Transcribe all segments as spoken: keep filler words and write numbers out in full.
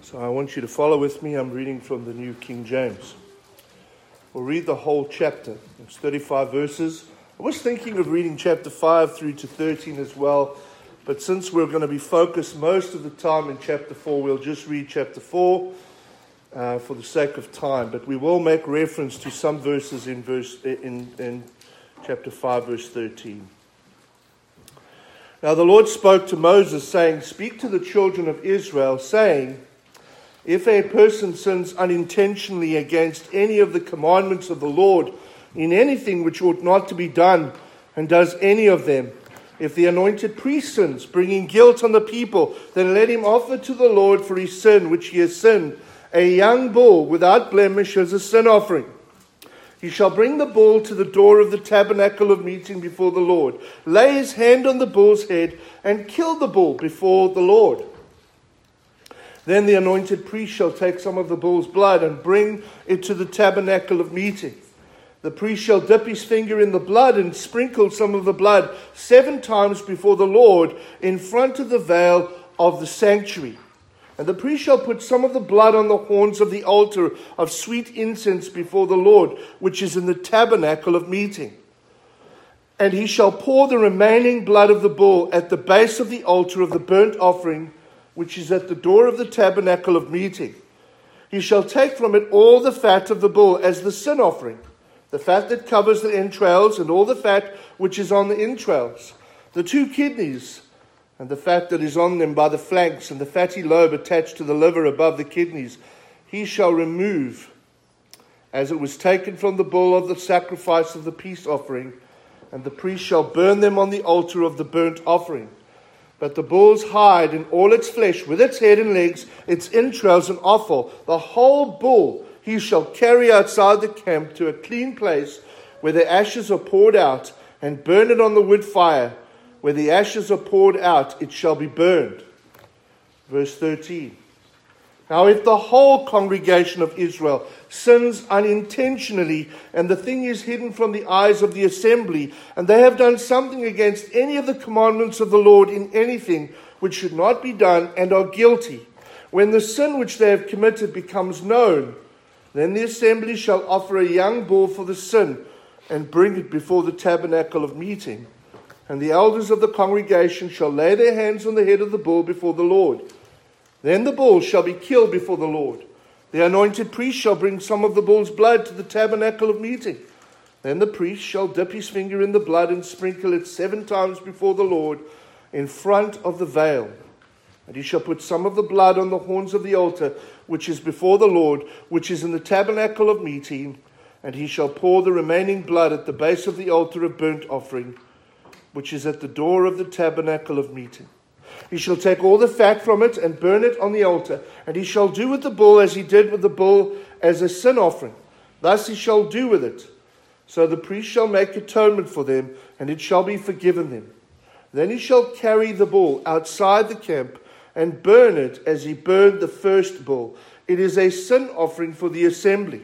So I want you to follow with me. I'm reading from the New King James. We'll read the whole chapter. It's thirty-five verses. I was thinking of reading chapter five through to thirteen as well, but since we're going to be focused most of the time in chapter four, we'll just read chapter four uh, for the sake of time. But we will make reference to some verses in verse in, in chapter five, verse thirteen. Now the Lord spoke to Moses, saying, "Speak to the children of Israel, saying, if a person sins unintentionally against any of the commandments of the Lord in anything which ought not to be done, and does any of them, if the anointed priest sins, bringing guilt on the people, then let him offer to the Lord for his sin which he has sinned a young bull without blemish as a sin offering. He shall bring the bull to the door of the tabernacle of meeting before the Lord, lay his hand on the bull's head, and kill the bull before the Lord. Then the anointed priest shall take some of the bull's blood and bring it to the tabernacle of meeting. The priest shall dip his finger in the blood and sprinkle some of the blood seven times before the Lord in front of the veil of the sanctuary. And the priest shall put some of the blood on the horns of the altar of sweet incense before the Lord, which is in the tabernacle of meeting. And he shall pour the remaining blood of the bull at the base of the altar of the burnt offering, which is at the door of the tabernacle of meeting. He shall take from it all the fat of the bull as the sin offering, the fat that covers the entrails, and all the fat which is on the entrails, the two kidneys, and the fat that is on them by the flanks, and the fatty lobe attached to the liver above the kidneys. He shall remove, as it was taken from the bull of the sacrifice of the peace offering, and the priest shall burn them on the altar of the burnt offering. But the bull's hide and all its flesh, with its head and legs, its entrails and offal, the whole bull he shall carry outside the camp to a clean place where the ashes are poured out, and burn it on the wood fire. Where the ashes are poured out, it shall be burned." Verse thirteen. Now if the whole congregation of Israel sins unintentionally, and the thing is hidden from the eyes of the assembly, and they have done something against any of the commandments of the Lord in anything which should not be done, and are guilty, when the sin which they have committed becomes known, then the assembly shall offer a young bull for the sin, and bring it before the tabernacle of meeting. And the elders of the congregation shall lay their hands on the head of the bull before the Lord. Then the bull shall be killed before the Lord. The anointed priest shall bring some of the bull's blood to the tabernacle of meeting. Then the priest shall dip his finger in the blood and sprinkle it seven times before the Lord in front of the veil. And he shall put some of the blood on the horns of the altar, which is before the Lord, which is in the tabernacle of meeting. And he shall pour the remaining blood at the base of the altar of burnt offering, which is at the door of the tabernacle of meeting. He shall take all the fat from it and burn it on the altar. And he shall do with the bull as he did with the bull as a sin offering. Thus he shall do with it. So the priest shall make atonement for them, and it shall be forgiven them. Then he shall carry the bull outside the camp and burn it as he burned the first bull. It is a sin offering for the assembly.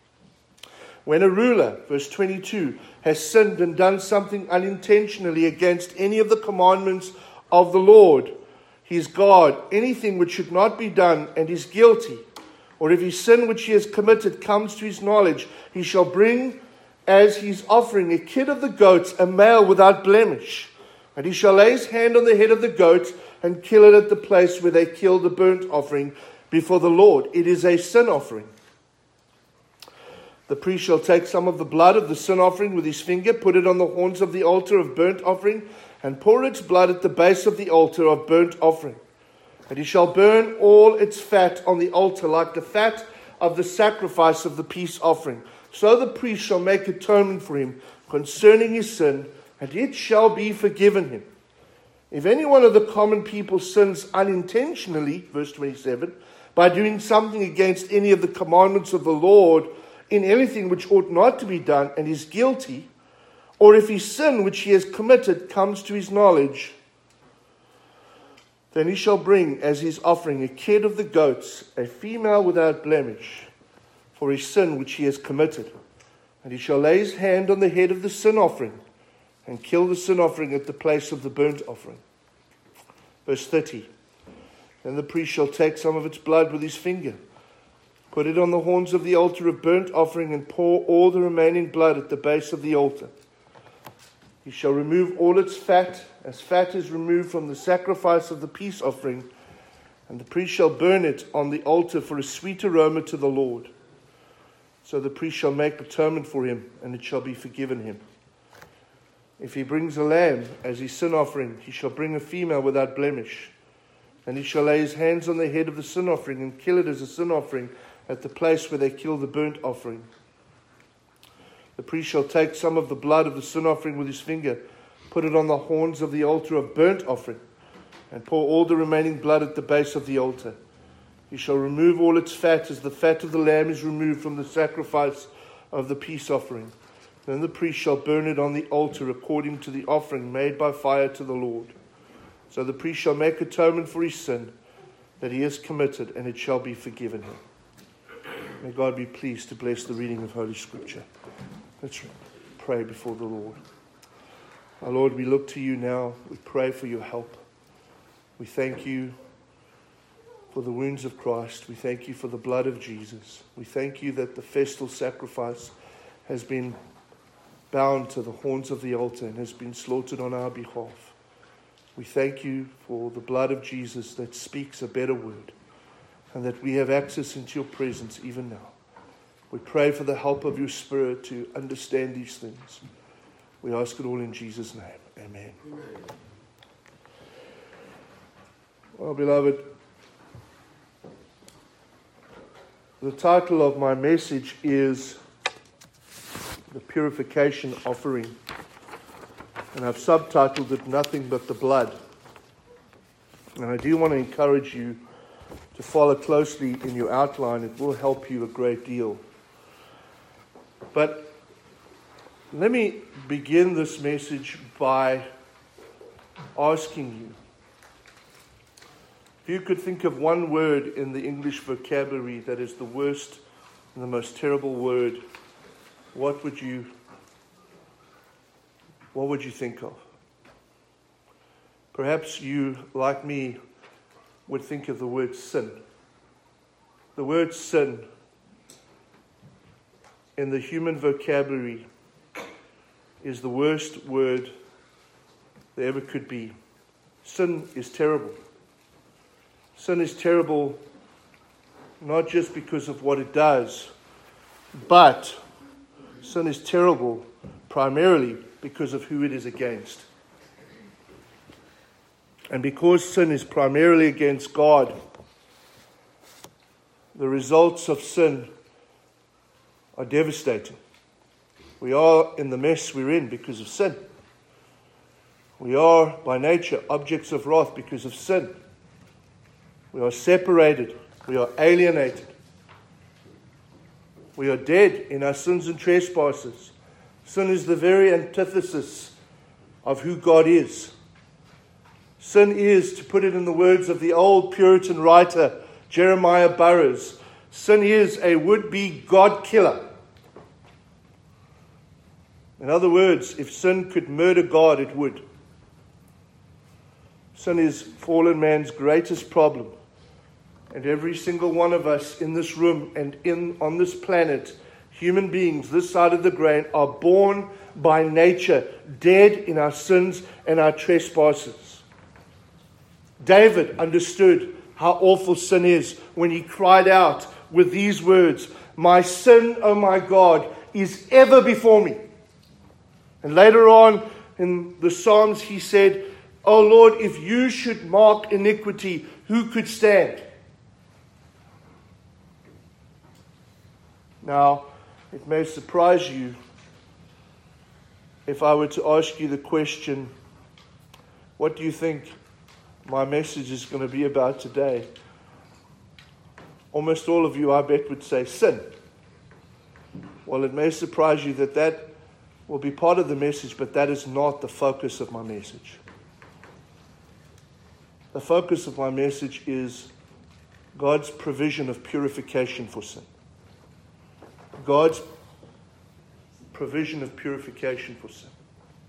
When a ruler, verse twenty-two, has sinned and done something unintentionally against any of the commandments of the Lord, his God, anything which should not be done, and is guilty, or if his sin which he has committed comes to his knowledge, he shall bring as his offering a kid of the goats, a male without blemish. And he shall lay his hand on the head of the goat and kill it at the place where they kill the burnt offering before the Lord. It is a sin offering. The priest shall take some of the blood of the sin offering with his finger, put it on the horns of the altar of burnt offering, and pour its blood at the base of the altar of burnt offering. And he shall burn all its fat on the altar, like the fat of the sacrifice of the peace offering. So the priest shall make atonement for him concerning his sin, and it shall be forgiven him. If any one of the common people sins unintentionally, verse twenty-seven, by doing something against any of the commandments of the Lord in anything which ought not to be done, and is guilty, or if his sin which he has committed comes to his knowledge, then he shall bring as his offering a kid of the goats, a female without blemish, for his sin which he has committed. And he shall lay his hand on the head of the sin offering, and kill the sin offering at the place of the burnt offering. Verse thirty. Then the priest shall take some of its blood with his finger, put it on the horns of the altar of burnt offering, and pour all the remaining blood at the base of the altar. He shall remove all its fat, as fat is removed from the sacrifice of the peace offering, and the priest shall burn it on the altar for a sweet aroma to the Lord. So the priest shall make atonement for him, and it shall be forgiven him. If he brings a lamb as his sin offering, he shall bring a female without blemish. And he shall lay his hands on the head of the sin offering and kill it as a sin offering at the place where they kill the burnt offering. The priest shall take some of the blood of the sin offering with his finger, put it on the horns of the altar of burnt offering, and pour all the remaining blood at the base of the altar. He shall remove all its fat as the fat of the lamb is removed from the sacrifice of the peace offering. Then the priest shall burn it on the altar according to the offering made by fire to the Lord. So the priest shall make atonement for his sin that he has committed, and it shall be forgiven him. May God be pleased to bless the reading of Holy Scripture. Let's pray before the Lord. Our Lord, we look to you now. We pray for your help. We thank you for the wounds of Christ. We thank you for the blood of Jesus. We thank you that the festal sacrifice has been bound to the horns of the altar and has been slaughtered on our behalf. We thank you for the blood of Jesus that speaks a better word, and that we have access into your presence even now. We pray for the help of your Spirit to understand these things. We ask it all in Jesus' name. Amen. Amen. Well, beloved, the title of my message is The Purification Offering. And I've subtitled it Nothing But the Blood. And I do want to encourage you to follow closely in your outline. It will help you a great deal. But let me begin this message by asking you, if you could think of one word in the English vocabulary that is the worst and the most terrible word, what would you what would you think of? Perhaps you, like me, would think of the word sin. The word sin in the human vocabulary is the worst word there ever could be. Sin is terrible. Sin is terrible not just because of what it does, but sin is terrible primarily because of who it is against. And because sin is primarily against God, the results of sin are devastating. We are in the mess we're in because of sin. We are, by nature, objects of wrath because of sin. We are separated. We are alienated. We are dead in our sins and trespasses. Sin is the very antithesis of who God is. Sin is, to put it in the words of the old Puritan writer Jeremiah Burroughs, sin is a would-be God killer. In other words, if sin could murder God, it would. Sin is fallen man's greatest problem. And every single one of us in this room and in on this planet, human beings this side of the grain, are born by nature dead in our sins and our trespasses. David understood how awful sin is when he cried out with these words, "My sin, O my God, is ever before me." And later on in the Psalms he said, "O Lord, if you should mark iniquity, who could stand?" Now, it may surprise you if I were to ask you the question, what do you think my message is going to be about today? Almost all of you, I bet, would say sin. Well, it may surprise you that that will be part of the message, but that is not the focus of my message. The focus of my message is God's provision of purification for sin. God's provision of purification for sin.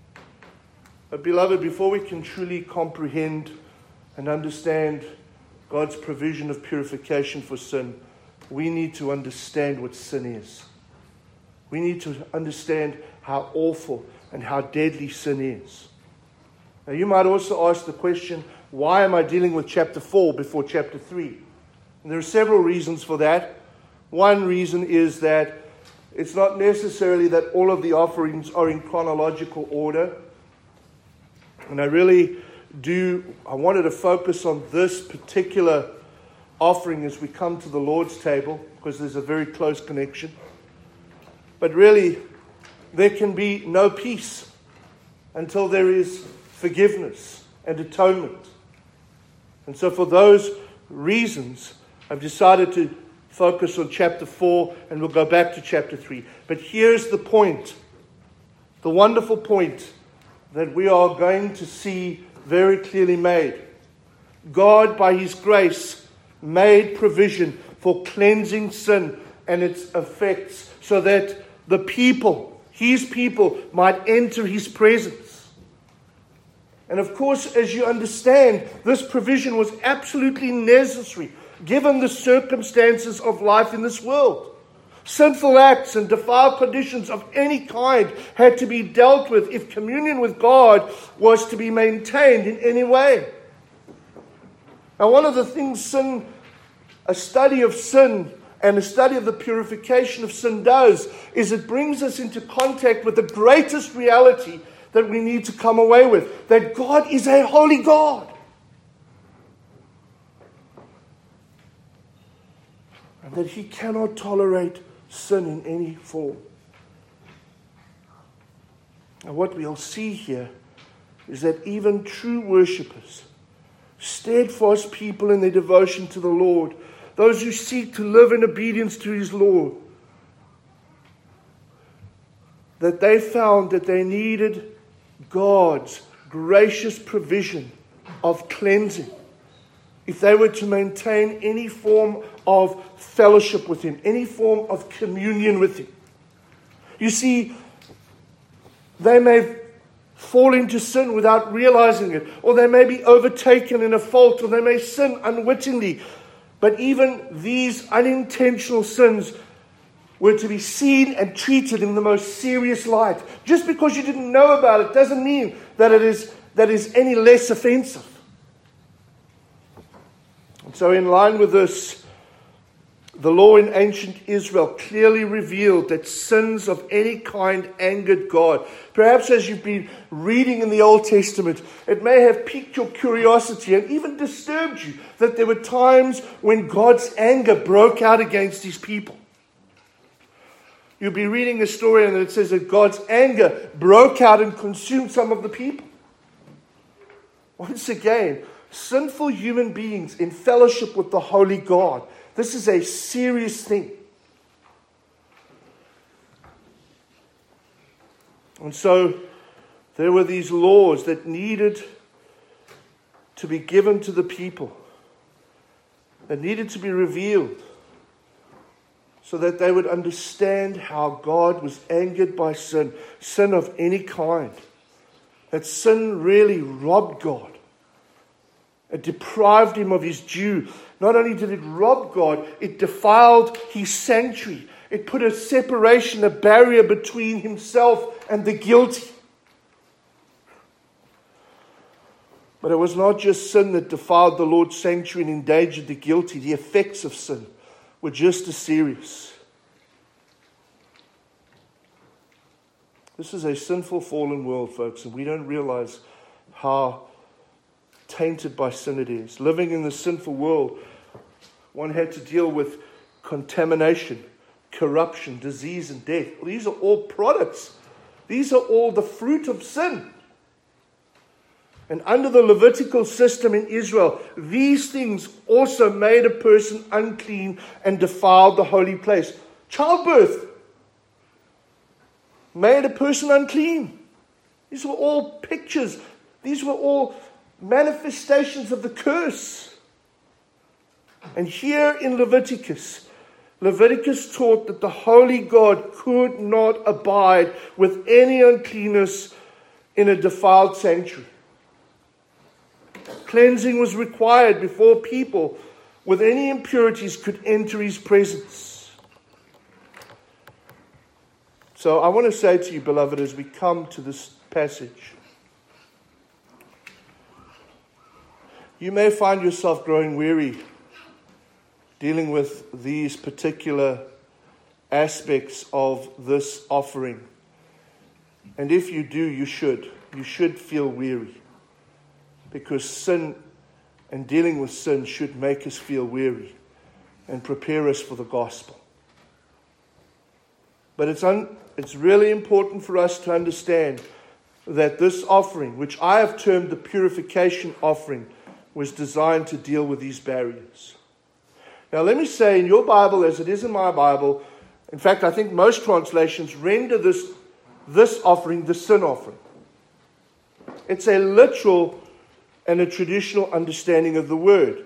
But beloved, before we can truly comprehend and understand God's provision of purification for sin, we need to understand what sin is. We need to understand how awful and how deadly sin is. Now you might also ask the question, why am I dealing with chapter four before chapter three? And there are several reasons for that. One reason is that it's not necessarily that all of the offerings are in chronological order. And I really do, I wanted to focus on this particular offering as we come to the Lord's table, because there's a very close connection. But really, there can be no peace until there is forgiveness and atonement. And so for those reasons, I've decided to focus on chapter four, and we'll go back to chapter three. But here's the point, the wonderful point that we are going to see very clearly made. God, by His grace, made provision for cleansing sin and its effects so that the people, His people, might enter His presence. And of course, as you understand, this provision was absolutely necessary given the circumstances of life in this world. Sinful acts and defiled conditions of any kind had to be dealt with if communion with God was to be maintained in any way. Now, one of the things sin, a study of sin and a study of the purification of sin does is it brings us into contact with the greatest reality that we need to come away with, that God is a holy God. And that He cannot tolerate sin in any form. And what we'll see here is that even true worshippers, steadfast people in their devotion to the Lord, those who seek to live in obedience to His law, that they found that they needed God's gracious provision of cleansing if they were to maintain any form of fellowship with Him, any form of communion with Him. You see, they may fall into sin without realizing it, or they may be overtaken in a fault, or they may sin unwittingly. But even these unintentional sins were to be seen and treated in the most serious light. Just because you didn't know about it doesn't mean that it is, that is any less offensive. And so in line with this, the law in ancient Israel clearly revealed that sins of any kind angered God. Perhaps as you've been reading in the Old Testament, it may have piqued your curiosity and even disturbed you that there were times when God's anger broke out against His people. You'll be reading a story and it says that God's anger broke out and consumed some of the people. Once again, sinful human beings in fellowship with the holy God. This is a serious thing. And so there were these laws that needed to be given to the people, that needed to be revealed, so that they would understand how God was angered by sin, sin of any kind. That sin really robbed God. It deprived Him of His due. Not only did it rob God, it defiled His sanctuary. It put a separation, a barrier between Himself and the guilty. But it was not just sin that defiled the Lord's sanctuary and endangered the guilty. The effects of sin were just as serious. This is a sinful, fallen world, folks, and we don't realize how tainted by sin it is. Living in the sinful world, one had to deal with contamination, corruption, disease, and death. Well, these are all products. These are all the fruit of sin. And under the Levitical system in Israel, these things also made a person unclean and defiled the holy place. Childbirth made a person unclean. These were all pictures. These were all manifestations of the curse. And here in Leviticus, Leviticus taught that the holy God could not abide with any uncleanness in a defiled sanctuary. Cleansing was required before people with any impurities could enter his presence. So I want to say to you, beloved, as we come to this passage, you may find yourself growing weary dealing with these particular aspects of this offering. And if you do, you should. You should feel weary. Because sin and dealing with sin should make us feel weary and prepare us for the gospel. But it's un, it's really important for us to understand that this offering, which I have termed the purification offering, was designed to deal with these barriers. Now let me say, in your Bible, as it is in my Bible, in fact, I think most translations render this, this offering the sin offering. It's a literal and a traditional understanding of the word.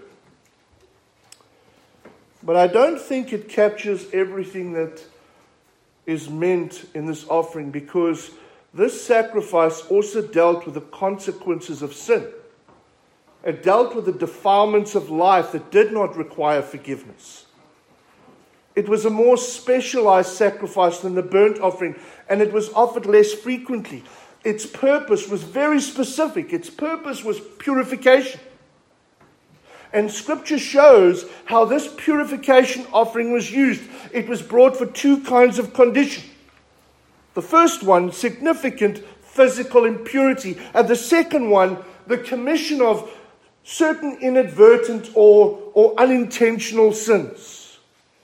But I don't think it captures everything that is meant in this offering, because this sacrifice also dealt with the consequences of sin. It dealt with the defilements of life that did not require forgiveness. It was a more specialized sacrifice than the burnt offering, and it was offered less frequently. Its purpose was very specific. Its purpose was purification. And Scripture shows how this purification offering was used. It was brought for two kinds of condition. The first one, significant physical impurity. And the second one, the commission of certain inadvertent or, or unintentional sins.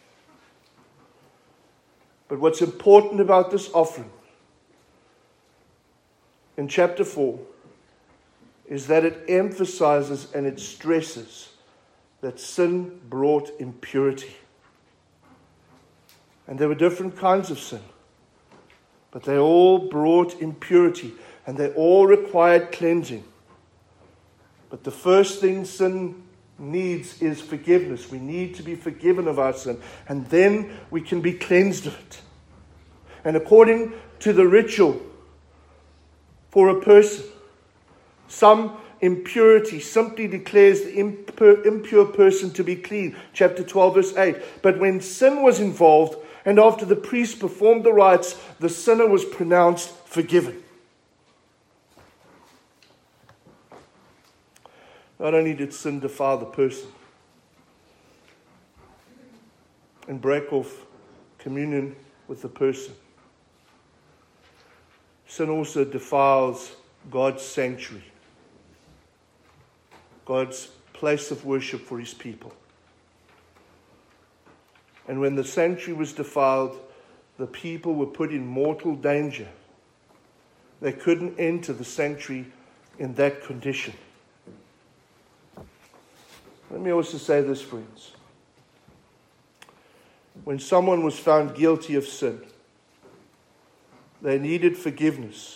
But what's important about this offering in chapter four is that it emphasizes and it stresses that sin brought impurity. And there were different kinds of sin, but they all brought impurity, and they all required cleansing. But the first thing sin needs is forgiveness. We need to be forgiven of our sin, and then we can be cleansed of it. And according to the ritual for a person, some impurity simply declares the impure, impure person to be clean. Chapter twelve, verse eight. But when sin was involved, and after the priest performed the rites, the sinner was pronounced forgiven. Not only did sin defile the person and break off communion with the person, sin also defiles God's sanctuary, God's place of worship for his people. And when the sanctuary was defiled, the people were put in mortal danger. They couldn't enter the sanctuary in that condition. Let me also say this, friends. When someone was found guilty of sin, they needed forgiveness.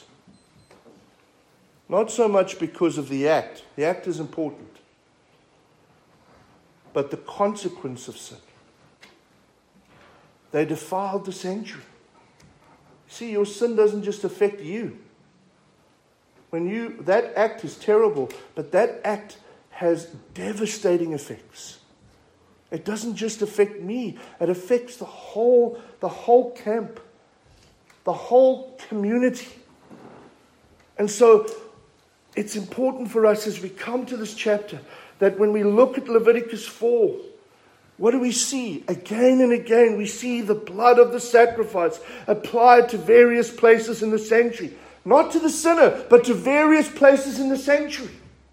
Not so much because of the act. The act is important. But the consequence of sin. They defiled the sanctuary. See, your sin doesn't just affect you. When you, that act is terrible, but that act has devastating effects. It doesn't just affect me. It affects the whole, the whole camp, the whole community. And so it's important for us as we come to this chapter that when we look at Leviticus four, what do we see? Again and again, we see the blood of the sacrifice applied to various places in the sanctuary. Not to the sinner, but to various places in the sanctuary.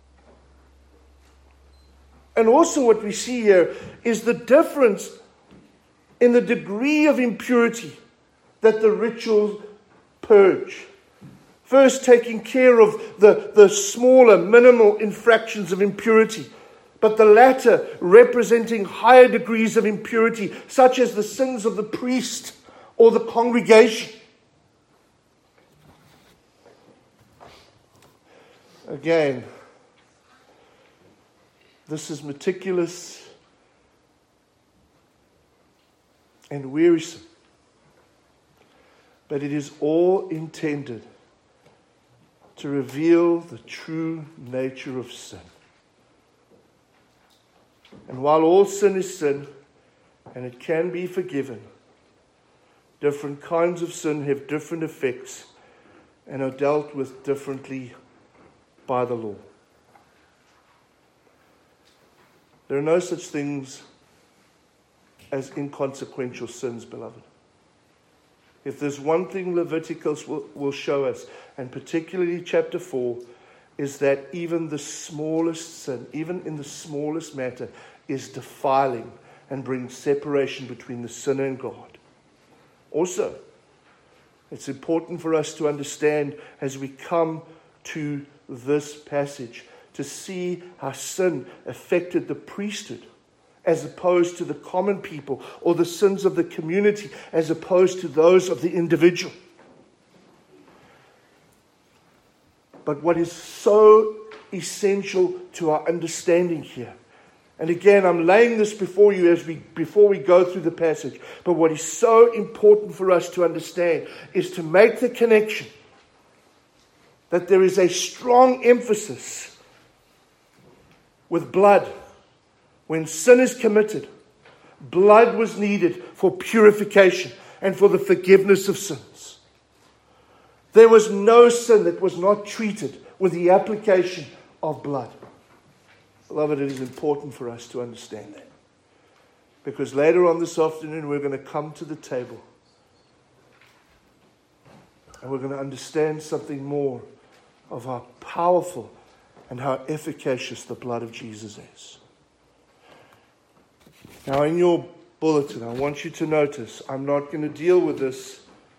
And also what we see here is the difference in the degree of impurity that the rituals purge. First, taking care of the, the smaller, minimal infractions of impurity, but the latter representing higher degrees of impurity, such as the sins of the priest or the congregation. Again, this is meticulous and wearisome, but it is all intended to reveal the true nature of sin. And while all sin is sin, and it can be forgiven, different kinds of sin have different effects and are dealt with differently by the law. There are no such things as inconsequential sins, beloved. If there's one thing Leviticus will, will show us, and particularly chapter four, is that even the smallest sin, even in the smallest matter, is defiling and brings separation between the sinner and God. Also, it's important for us to understand as we come to this passage to see how sin affected the priesthood as opposed to the common people, or the sins of the community as opposed to those of the individual. But what is so essential to our understanding here, and again, I'm laying this before you as we before we go through the passage, but what is so important for us to understand is to make the connection that there is a strong emphasis with blood. When sin is committed, blood was needed for purification and for the forgiveness of sins. There was no sin that was not treated with the application of blood. Beloved, it is important for us to understand that. Because later on this afternoon, we're going to come to the table. And we're going to understand something more of how powerful and how efficacious the blood of Jesus is. Now, in your bulletin, I want you to notice, I'm not going to deal with this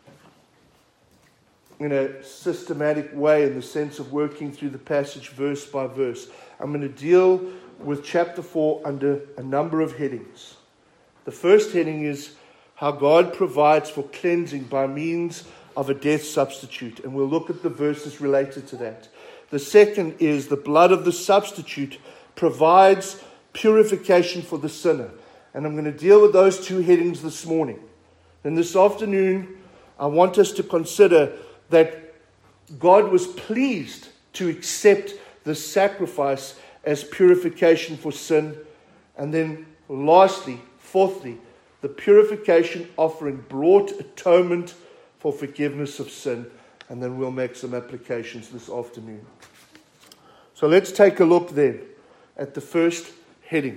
in a systematic way in the sense of working through the passage verse by verse. I'm going to deal with chapter four under a number of headings. The first heading is how God provides for cleansing by means of a death substitute, and we'll look at the verses related to that. The second is the blood of the substitute provides purification for the sinner. And I'm going to deal with those two headings this morning. Then this afternoon, I want us to consider that God was pleased to accept the sacrifice as purification for sin. And then lastly, fourthly, the purification offering brought atonement for forgiveness of sin. And then we'll make some applications this afternoon. So let's take a look then at the first heading.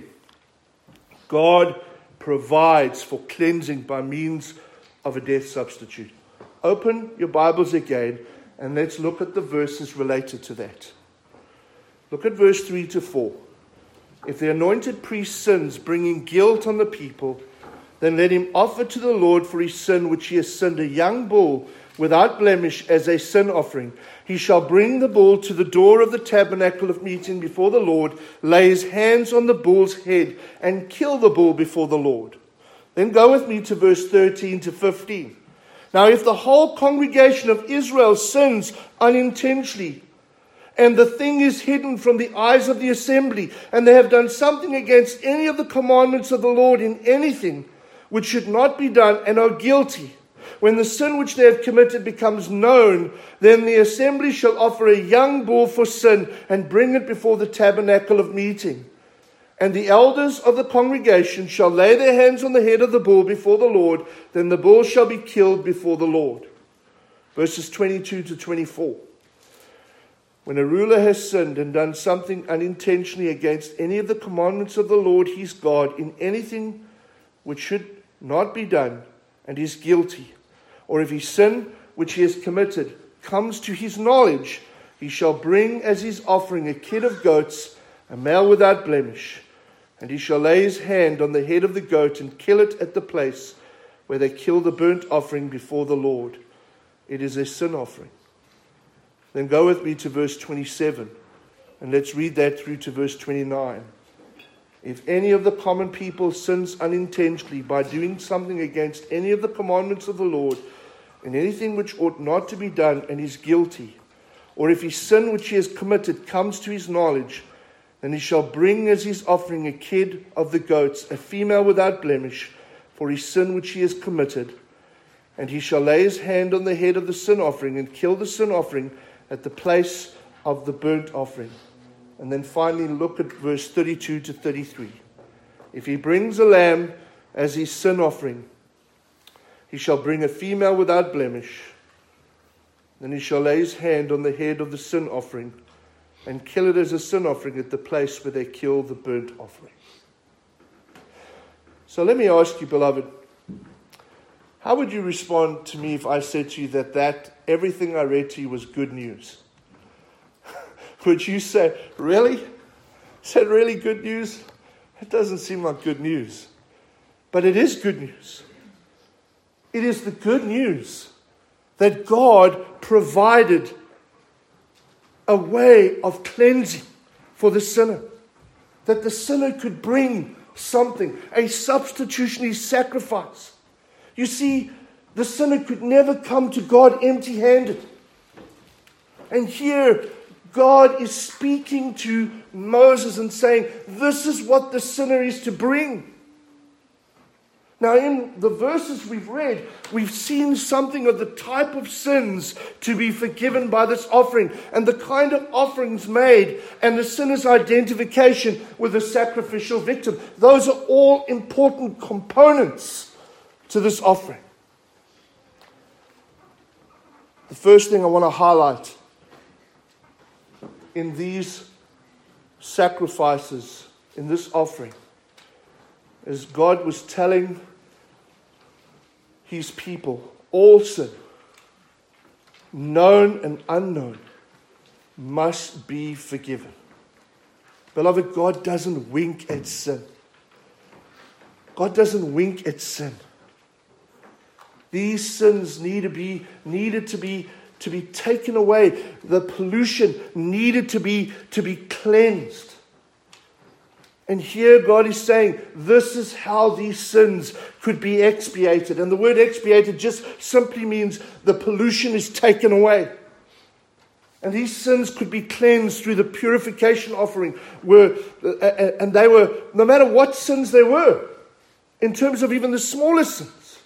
God provides for cleansing by means of a death substitute. Open your Bibles again and let's look at the verses related to that. Look at verse three to four. If the anointed priest sins, bringing guilt on the people, then let him offer to the Lord for his sin which he has sinned a young bull without blemish as a sin offering. He shall bring the bull to the door of the tabernacle of meeting before the Lord, lay his hands on the bull's head, and kill the bull before the Lord. Then go with me to verse thirteen to fifteen. Now if the whole congregation of Israel sins unintentionally, and the thing is hidden from the eyes of the assembly, and they have done something against any of the commandments of the Lord in anything which should not be done, and are guilty, when the sin which they have committed becomes known, then the assembly shall offer a young bull for sin and bring it before the tabernacle of meeting. And the elders of the congregation shall lay their hands on the head of the bull before the Lord. Then the bull shall be killed before the Lord. Verses twenty-two to twenty-four. When a ruler has sinned and done something unintentionally against any of the commandments of the Lord his God in anything which should not be done, and is guilty, or if his sin which he has committed comes to his knowledge, he shall bring as his offering a kid of goats, a male without blemish, and he shall lay his hand on the head of the goat and kill it at the place where they kill the burnt offering before the Lord. It is a sin offering. Then go with me to verse twenty-seven, and let's read that through to verse twenty-nine. If any of the common people sins unintentionally by doing something against any of the commandments of the Lord, in anything which ought not to be done, and is guilty, or if his sin which he has committed comes to his knowledge, then he shall bring as his offering a kid of the goats, a female without blemish, for his sin which he has committed. And he shall lay his hand on the head of the sin offering and kill the sin offering at the place of the burnt offering. And then finally look at verse thirty-two to thirty-three. If he brings a lamb as his sin offering, he shall bring a female without blemish. Then he shall lay his hand on the head of the sin offering and kill it as a sin offering at the place where they kill the burnt offering. So let me ask you, beloved, how would you respond to me if I said to you that, that everything I read to you was good news? Would you say, really? Is that really good news? It doesn't seem like good news. But it is good news. It is the good news that God provided a way of cleansing for the sinner. That the sinner could bring something, a substitutionary sacrifice. You see, the sinner could never come to God empty-handed. And here, God is speaking to Moses and saying, this is what the sinner is to bring. Now, in the verses we've read, we've seen something of the type of sins to be forgiven by this offering, and the kind of offerings made, and the sinner's identification with the sacrificial victim. Those are all important components to this offering. The first thing I want to highlight in these sacrifices, in this offering, is God was telling his people, all sin, known and unknown, must be forgiven. Beloved, God doesn't wink at sin. God doesn't wink at sin. These sins need to be needed to be to be taken away. The pollution needed to be to be cleansed. And here God is saying, this is how these sins could be expiated. And the word expiated just simply means the pollution is taken away. And these sins could be cleansed through the purification offering. Where, and they were, no matter what sins they were, in terms of even the smallest sins.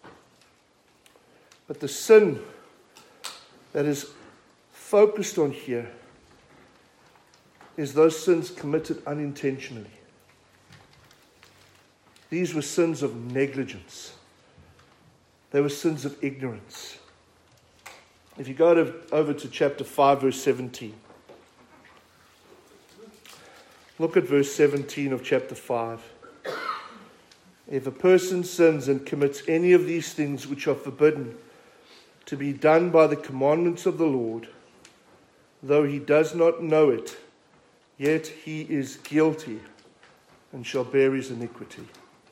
But the sin that is focused on here is those sins committed unintentionally. These were sins of negligence. They were sins of ignorance. If you go to, over to chapter five, verse seventeen. Look at verse seventeen of chapter five. If a person sins and commits any of these things which are forbidden to be done by the commandments of the Lord, though he does not know it, yet he is guilty and shall bear his iniquity.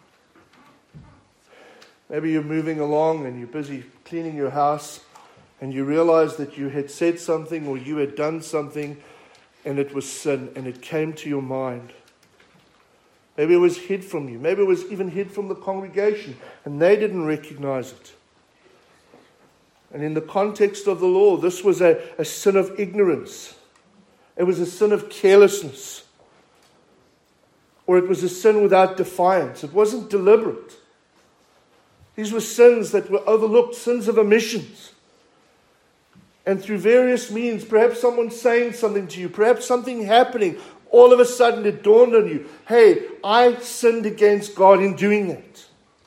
Maybe you're moving along and you're busy cleaning your house and you realize that you had said something or you had done something and it was sin and it came to your mind. Maybe it was hid from you. Maybe it was even hid from the congregation and they didn't recognize it. And in the context of the law, this was a, a sin of ignorance. It was a sin of carelessness. Or it was a sin without defiance. It wasn't deliberate. These were sins that were overlooked, sins of omissions. And through various means, perhaps someone saying something to you, perhaps something happening, all of a sudden it dawned on you, hey, I sinned against God in doing that.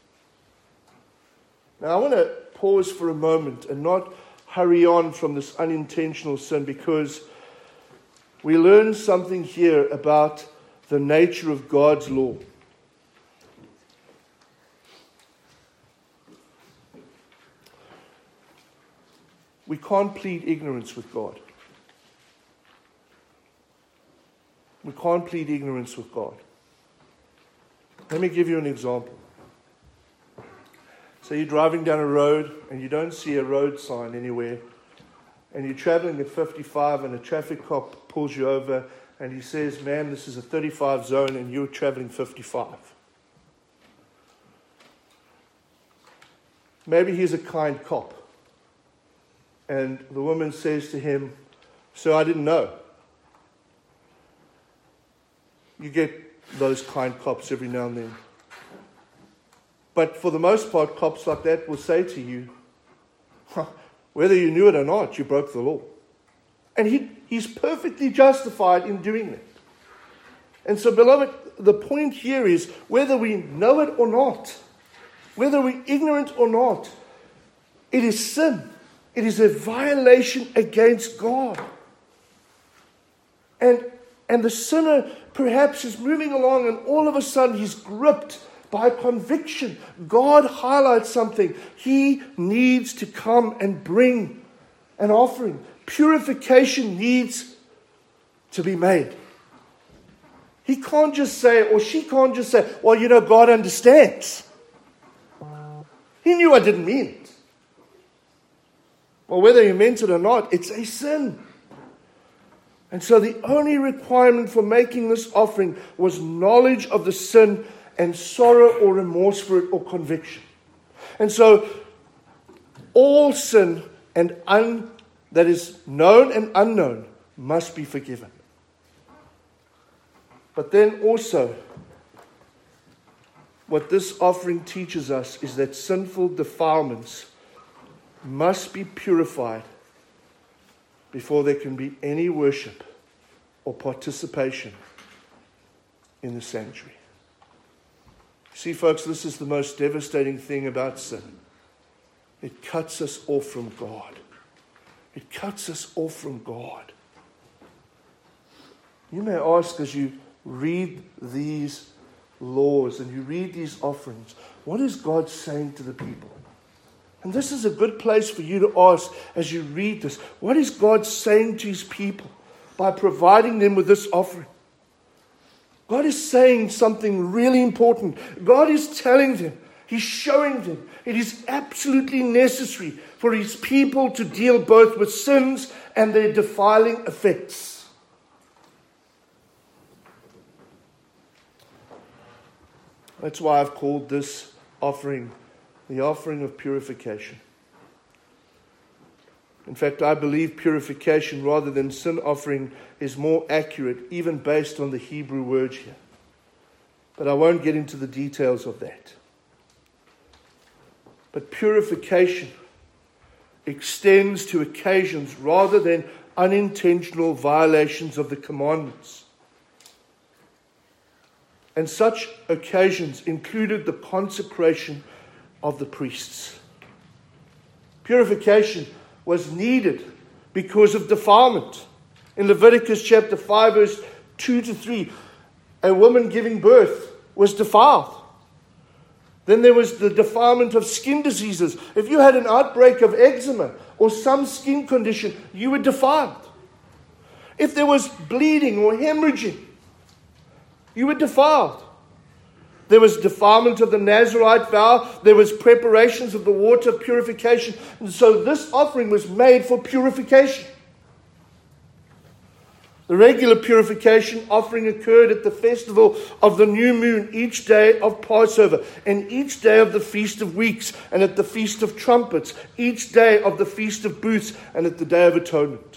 Now I want to pause for a moment and not hurry on from this unintentional sin, because we learn something here about the nature of God's law. We can't plead ignorance with God. We can't plead ignorance with God. Let me give you an example. So you're driving down a road and you don't see a road sign anywhere, and you're traveling at fifty-five and a traffic cop pulls you over and he says, man, this is a thirty-five zone and you're traveling fifty-five. Maybe he's a kind cop. And the woman says to him, so I didn't know. You get those kind cops every now and then. But for the most part, cops like that will say to you, whether you knew it or not, you broke the law. And he, he's perfectly justified in doing that. And so, beloved, the point here is whether we know it or not, whether we're ignorant or not, it is sin. It is a violation against God. And, and the sinner perhaps is moving along and all of a sudden he's gripped by conviction. God highlights something. He needs to come and bring an offering. Purification needs to be made. He can't just say, or she can't just say, well, you know, God understands. He knew I didn't mean it. Well, whether he meant it or not, it's a sin. And so the only requirement for making this offering was knowledge of the sin and sorrow or remorse for it or conviction. And so all sin and un, that is known and unknown must be forgiven. But then also, what this offering teaches us is that sinful defilements must be purified before there can be any worship or participation in the sanctuary. See, folks, this is the most devastating thing about sin. It cuts us off from God. It cuts us off from God. You may ask as you read these laws and you read these offerings, what is God saying to the people? And this is a good place for you to ask as you read this. What is God saying to his people by providing them with this offering? God is saying something really important. God is telling them, he's showing them, it is absolutely necessary for his people to deal both with sins and their defiling effects. That's why I've called this offering the offering of purification. In fact, I believe purification rather than sin offering is more accurate, even based on the Hebrew word here. But I won't get into the details of that. But purification extends to occasions rather than unintentional violations of the commandments. And such occasions included the consecration of the priests. Purification was needed because of defilement. In Leviticus chapter five, verse two to three, a woman giving birth was defiled. Then there was the defilement of skin diseases. If you had an outbreak of eczema or some skin condition, you were defiled. If there was bleeding or hemorrhaging, you were defiled. There was defilement of the Nazirite vow. There was preparations of the water of purification. And so this offering was made for purification. The regular purification offering occurred at the festival of the new moon, each day of Passover, and each day of the Feast of Weeks, and at the Feast of Trumpets, each day of the Feast of Booths, and at the Day of Atonement.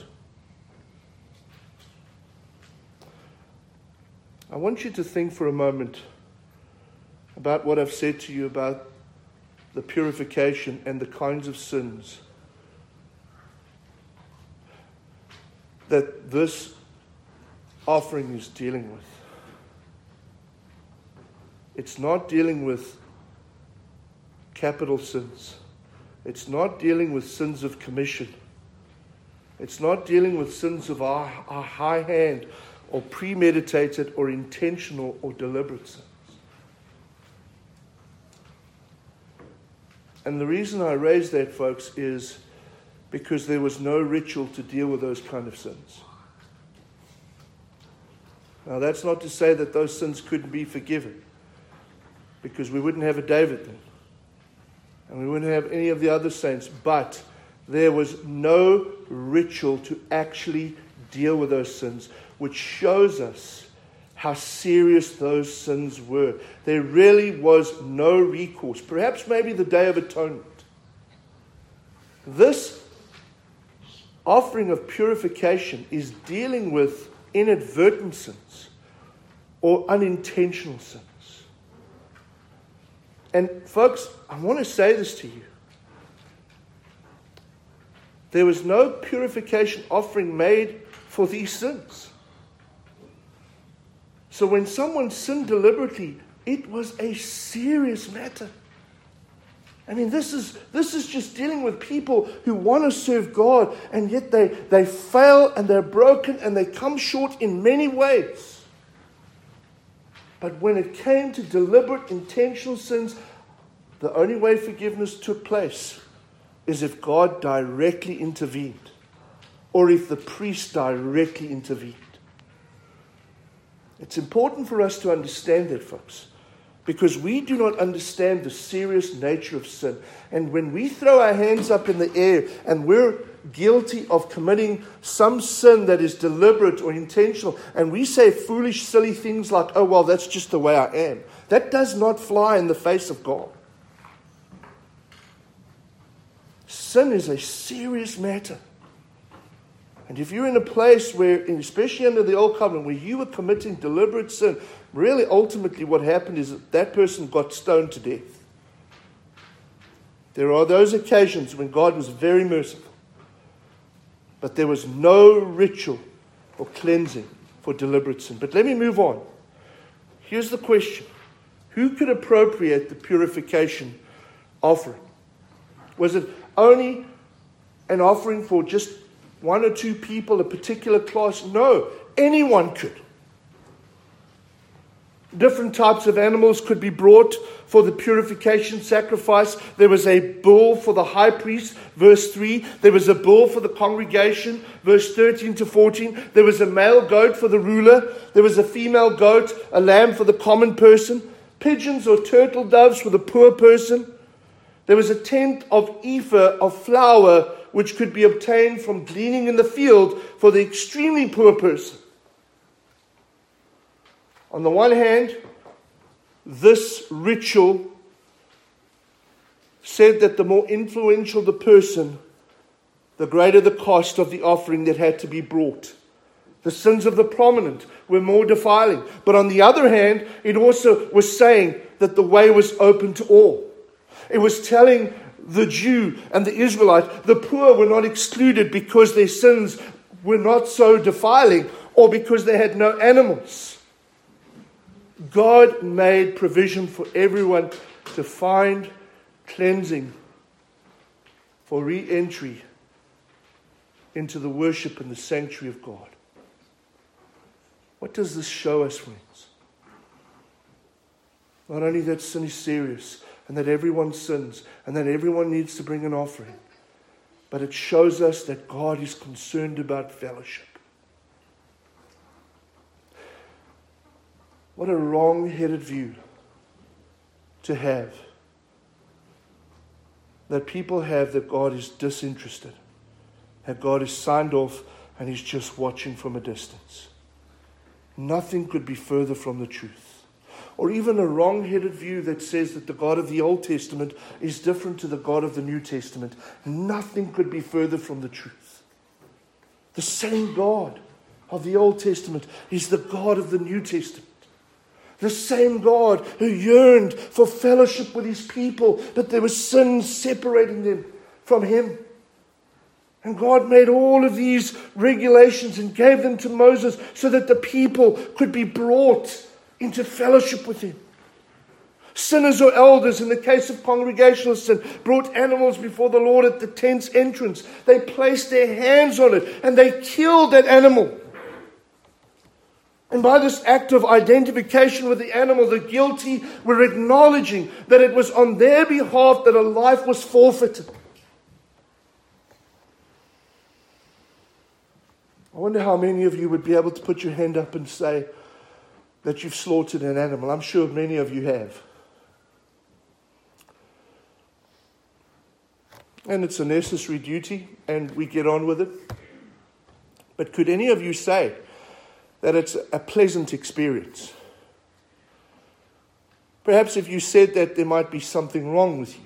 I want you to think for a moment about what I've said to you about the purification and the kinds of sins that this offering is dealing with. It's not dealing with capital sins. It's not dealing with sins of commission. It's not dealing with sins of our, our high hand or premeditated or intentional or deliberate sins. And the reason I raise that, folks, is because there was no ritual to deal with those kind of sins. Now, that's not to say that those sins couldn't be forgiven, because we wouldn't have a David then, and we wouldn't have any of the other saints, but there was no ritual to actually deal with those sins, which shows us how serious those sins were. There really was no recourse. Perhaps maybe the Day of Atonement. This offering of purification is dealing with inadvertent sins or unintentional sins. And folks, I want to say this to you. There was no purification offering made for these sins. So when someone sinned deliberately, it was a serious matter. I mean, this is this is just dealing with people who want to serve God, and yet they, they fail and they're broken and they come short in many ways. But when it came to deliberate, intentional sins, the only way forgiveness took place is if God directly intervened, or if the priest directly intervened. It's important for us to understand that, folks, because we do not understand the serious nature of sin. And when we throw our hands up in the air and we're guilty of committing some sin that is deliberate or intentional, and we say foolish, silly things like, oh, well, that's just the way I am, that does not fly in the face of God. Sin is a serious matter. And if you're in a place where, especially under the Old Covenant, where you were committing deliberate sin, really ultimately what happened is that that person got stoned to death. There are those occasions when God was very merciful, but there was no ritual or cleansing for deliberate sin. But let me move on. Here's the question. Who could appropriate the purification offering? Was it only an offering for just one or two people, a particular class? No, anyone could. Different types of animals could be brought for the purification sacrifice. There was a bull for the high priest, verse three. There was a bull for the congregation, verse thirteen to fourteen. There was a male goat for the ruler. There was a female goat, a lamb for the common person. Pigeons or turtle doves for the poor person. There was a tenth of ephah of flour which could be obtained from gleaning in the field for the extremely poor person. On the one hand, this ritual said that the more influential the person, the greater the cost of the offering that had to be brought. The sins of the prominent were more defiling. But on the other hand, it also was saying that the way was open to all. It was telling the Jew and the Israelite, the poor were not excluded because their sins were not so defiling or because they had no animals. God made provision for everyone to find cleansing for re-entry into the worship and the sanctuary of God. What does this show us, friends? Not only that sin is serious, and that everyone sins, and that everyone needs to bring an offering, but it shows us that God is concerned about fellowship. What a wrong-headed view to have, that people have, that God is disinterested, that God is signed off and He's just watching from a distance. Nothing could be further from the truth. Or even a wrong-headed view that says that the God of the Old Testament is different to the God of the New Testament. Nothing could be further from the truth. The same God of the Old Testament is the God of the New Testament. The same God who yearned for fellowship with His people, but there was sin separating them from Him. And God made all of these regulations and gave them to Moses so that the people could be brought into fellowship with Him. Sinners or elders, in the case of congregational sin, brought animals before the Lord at the tent's entrance. They placed their hands on it and they killed that animal. And by this act of identification with the animal, the guilty were acknowledging that it was on their behalf that a life was forfeited. I wonder how many of you would be able to put your hand up and say that you've slaughtered an animal. I'm sure many of you have. And it's a necessary duty, and we get on with it. But could any of you say that it's a pleasant experience? Perhaps if you said that, there might be something wrong with you.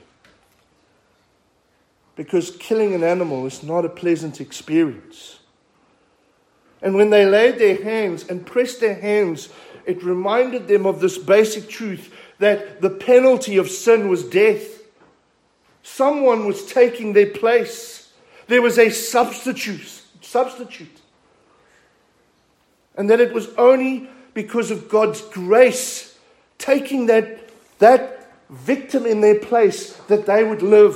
Because killing an animal is not a pleasant experience. And when they laid their hands and pressed their hands, it reminded them of this basic truth that the penalty of sin was death. Someone was taking their place. There was a substitute, substitute. And that it was only because of God's grace, taking that, that victim in their place, that they would live.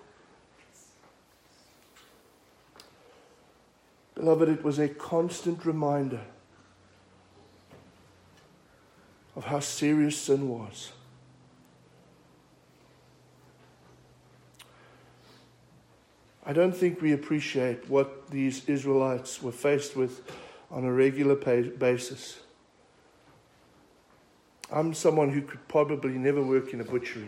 Beloved, it was a constant reminder of how serious sin was. I don't think we appreciate what these Israelites were faced with on a regular basis. I'm someone who could probably never work in a butchery.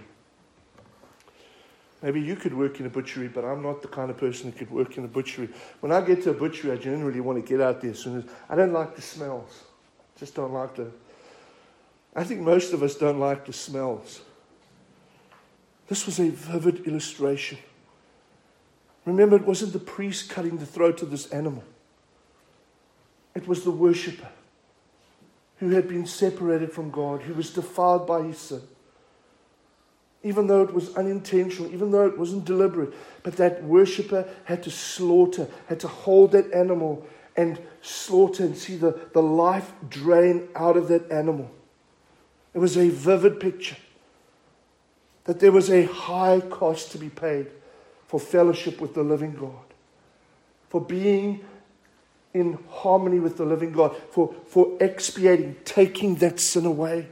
Maybe you could work in a butchery, but I'm not the kind of person who could work in a butchery. When I get to a butchery, I generally want to get out there as soon as... I don't like the smells. Just don't like the... I think most of us don't like the smells. This was a vivid illustration. Remember, it wasn't the priest cutting the throat of this animal. It was the worshipper who had been separated from God, who was defiled by his sin. Even though it was unintentional, even though it wasn't deliberate, but that worshipper had to slaughter, had to hold that animal and slaughter and see the, the life drain out of that animal. It was a vivid picture that there was a high cost to be paid for fellowship with the living God, for being in harmony with the living God, for, for expiating, taking that sin away.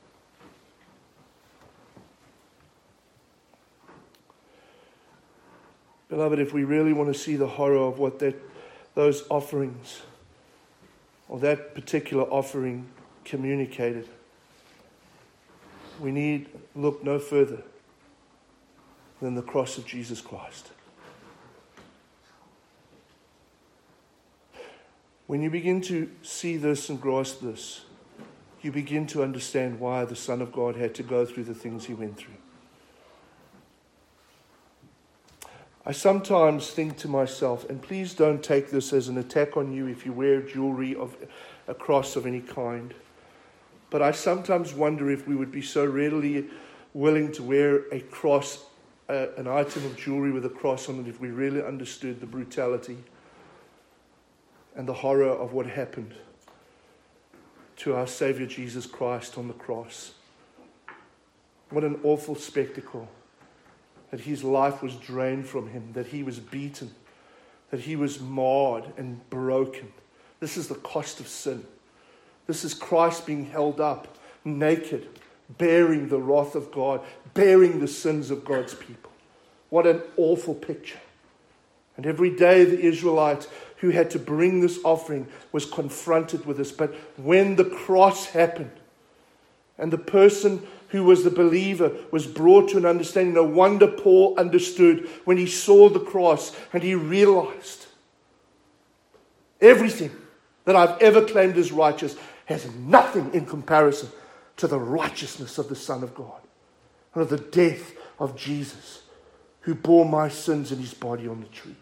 Beloved, if we really want to see the horror of what that those offerings, or that particular offering communicated, we need look no further than the cross of Jesus Christ. When you begin to see this and grasp this, you begin to understand why the Son of God had to go through the things he went through. I sometimes think to myself, and please don't take this as an attack on you if you wear jewelry of a cross of any kind, but I sometimes wonder if we would be so readily willing to wear a cross, uh, an item of jewelry with a cross on it, if we really understood the brutality and the horror of what happened to our Savior Jesus Christ on the cross. What an awful spectacle. That his life was drained from him, that he was beaten, that he was marred and broken. This is the cost of sin. This is Christ being held up, naked, bearing the wrath of God, bearing the sins of God's people. What an awful picture. And every day the Israelite who had to bring this offering was confronted with this. But when the cross happened, and the person who was the believer was brought to an understanding, no wonder Paul understood when he saw the cross and he realized everything that I've ever claimed as righteous has nothing in comparison to the righteousness of the Son of God and of the death of Jesus, who bore my sins in his body on the tree.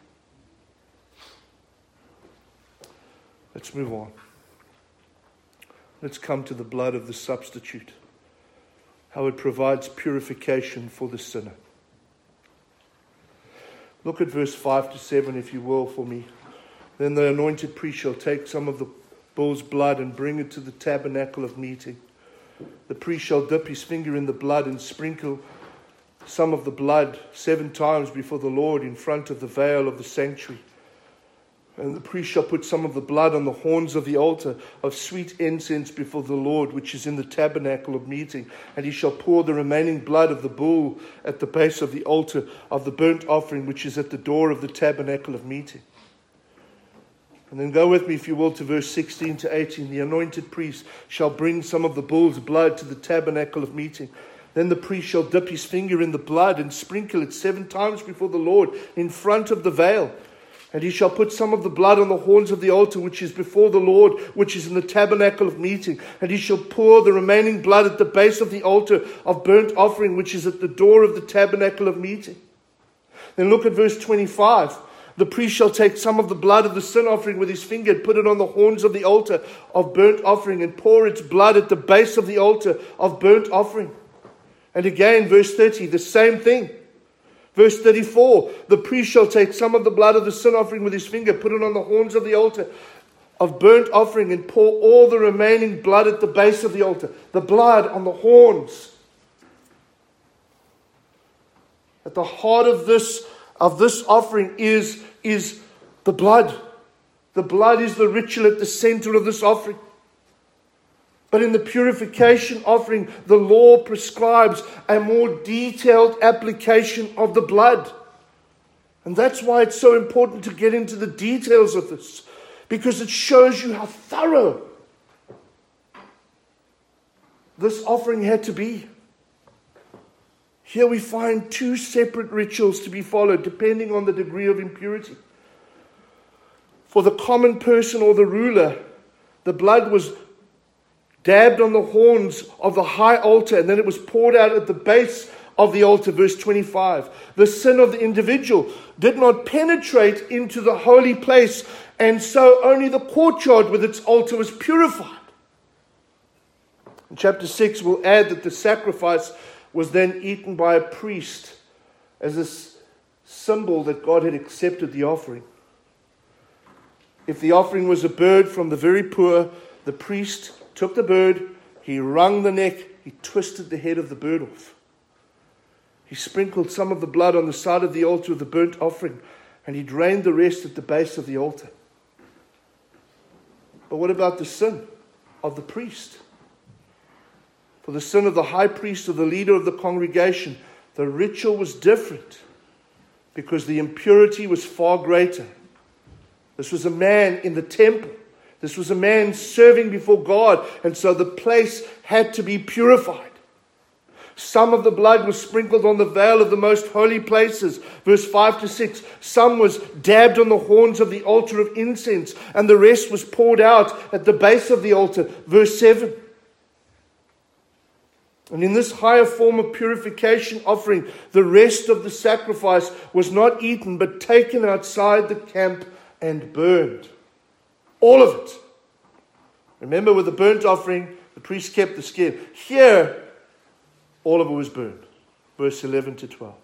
Let's move on. Let's come to the blood of the substitute, how it provides purification for the sinner. Look at verse five to seven, if you will, for me. Then the anointed priest shall take some of the bull's blood and bring it to the tabernacle of meeting. The priest shall dip his finger in the blood and sprinkle some of the blood seven times before the Lord in front of the veil of the sanctuary. And the priest shall put some of the blood on the horns of the altar of sweet incense before the Lord, which is in the tabernacle of meeting. And he shall pour the remaining blood of the bull at the base of the altar of the burnt offering, which is at the door of the tabernacle of meeting. And then go with me, if you will, to verse sixteen to eighteen. The anointed priest shall bring some of the bull's blood to the tabernacle of meeting. Then the priest shall dip his finger in the blood and sprinkle it seven times before the Lord in front of the veil. And he shall put some of the blood on the horns of the altar, which is before the Lord, which is in the tabernacle of meeting. And he shall pour the remaining blood at the base of the altar of burnt offering, which is at the door of the tabernacle of meeting. Then look at verse twenty-five. The priest shall take some of the blood of the sin offering with his finger and put it on the horns of the altar of burnt offering and pour its blood at the base of the altar of burnt offering. And again, verse thirty, the same thing. Verse thirty-four, the priest shall take some of the blood of the sin offering with his finger, put it on the horns of the altar of burnt offering and pour all the remaining blood at the base of the altar. The blood on the horns. At the heart of this, of this offering is, is the blood. The blood is the ritual at the center of this offering. But in the purification offering, the law prescribes a more detailed application of the blood. And that's why it's so important to get into the details of this, because it shows you how thorough this offering had to be. Here we find two separate rituals to be followed, depending on the degree of impurity. For the common person or the ruler, the blood was dabbed on the horns of the high altar, and then it was poured out at the base of the altar, verse twenty-five. The sin of the individual did not penetrate into the holy place, and so only the courtyard with its altar was purified. In chapter six, we'll add that the sacrifice was then eaten by a priest as a symbol that God had accepted the offering. If the offering was a bird from the very poor, the priest took the bird, he wrung the neck, he twisted the head of the bird off. He sprinkled some of the blood on the side of the altar of the burnt offering, and he drained the rest at the base of the altar. But what about the sin of the priest? For the sin of the high priest or the leader of the congregation, the ritual was different because the impurity was far greater. This was a man in the temple. This was a man serving before God, and so the place had to be purified. Some of the blood was sprinkled on the veil of the most holy places, verse five to six. Some was dabbed on the horns of the altar of incense, and the rest was poured out at the base of the altar, verse seven. And in this higher form of purification offering, the rest of the sacrifice was not eaten, but taken outside the camp and burned. All of it. Remember, with the burnt offering, the priest kept the skin. Here, all of it was burned. Verse eleven to twelve.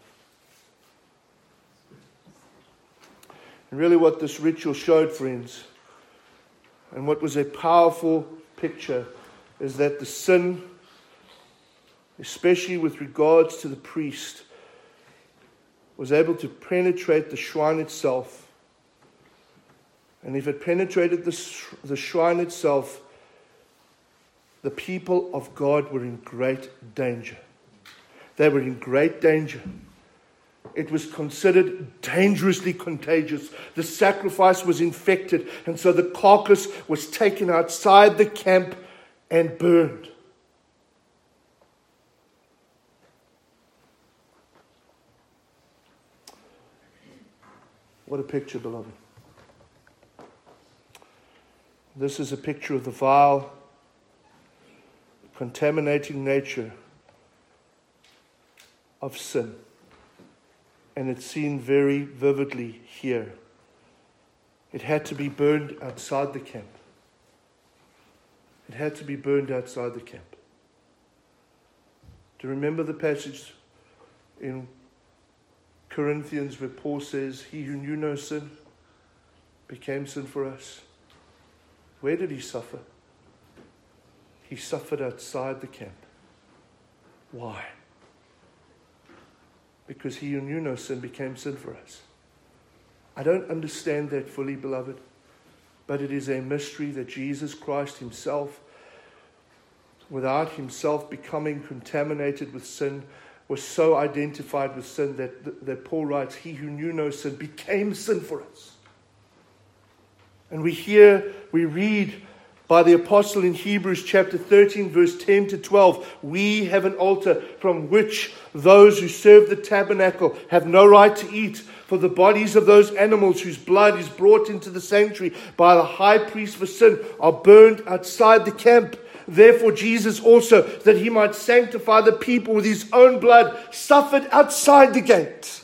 And really what this ritual showed, friends, and what was a powerful picture, is that the sin, especially with regards to the priest, was able to penetrate the shrine itself. And if it penetrated the, sh- the shrine itself, the people of God were in great danger. They were in great danger. It was considered dangerously contagious. The sacrifice was infected, and so the carcass was taken outside the camp and burned. What a picture, beloved. This is a picture of the vile, contaminating nature of sin. And it's seen very vividly here. It had to be burned outside the camp. It had to be burned outside the camp. Do you remember the passage in Corinthians where Paul says, "He who knew no sin became sin for us"? Where did he suffer? He suffered outside the camp. Why? Because he who knew no sin became sin for us. I don't understand that fully, beloved, but it is a mystery that Jesus Christ himself, without himself becoming contaminated with sin, was so identified with sin that, that Paul writes, "He who knew no sin became sin for us." And we hear, we read by the apostle in Hebrews chapter thirteen, verse ten to twelve, "We have an altar from which those who serve the tabernacle have no right to eat, for the bodies of those animals whose blood is brought into the sanctuary by the high priest for sin are burned outside the camp. Therefore Jesus also, that he might sanctify the people with his own blood, suffered outside the gate."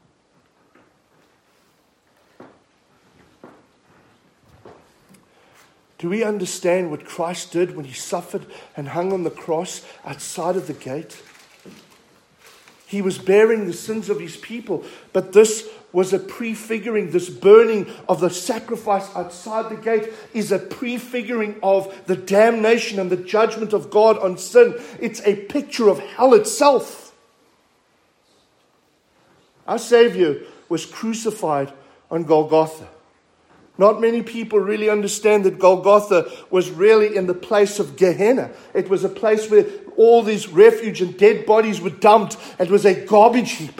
Do we understand what Christ did when he suffered and hung on the cross outside of the gate? He was bearing the sins of his people. But this was a prefiguring. This burning of the sacrifice outside the gate is a prefiguring of the damnation and the judgment of God on sin. It's a picture of hell itself. Our Savior was crucified on Golgotha. Not many people really understand that Golgotha was really in the place of Gehenna. It was a place where all these refuge and dead bodies were dumped. It was a garbage heap.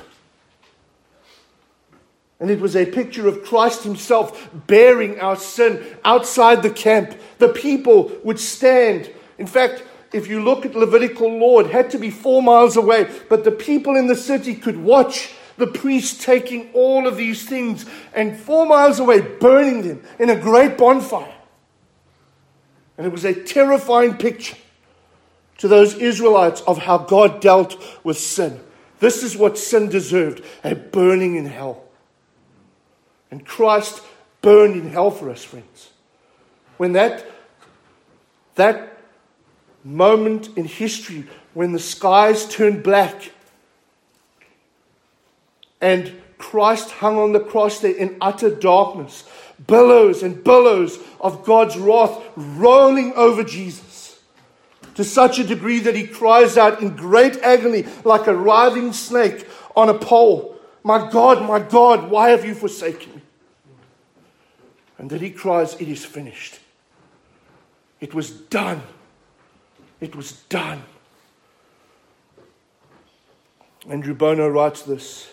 And it was a picture of Christ himself bearing our sin outside the camp. The people would stand. In fact, if you look at Levitical law, it had to be four miles away. But the people in the city could watch the priest taking all of these things and four miles away burning them in a great bonfire. And it was a terrifying picture to those Israelites of how God dealt with sin. This is what sin deserved, a burning in hell. And Christ burned in hell for us, friends. When that, that moment in history, when the skies turned black, and Christ hung on the cross there in utter darkness. Billows and billows of God's wrath rolling over Jesus. To such a degree that he cries out in great agony like a writhing snake on a pole. My God, my God, why have you forsaken me? And then he cries, it is finished. It was done. It was done. Andrew Bono writes this.